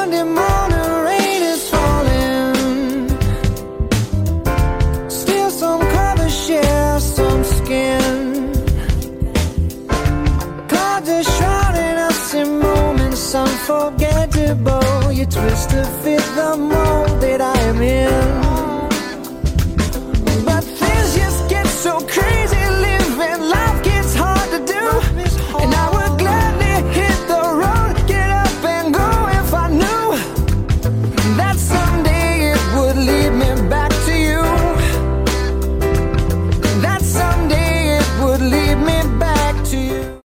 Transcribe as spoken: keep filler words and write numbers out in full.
Sunday morning rain is falling. Still some covers share some skin. Clouds are shrouding us in moments unforgettable. You twist to fit the mold that I am in.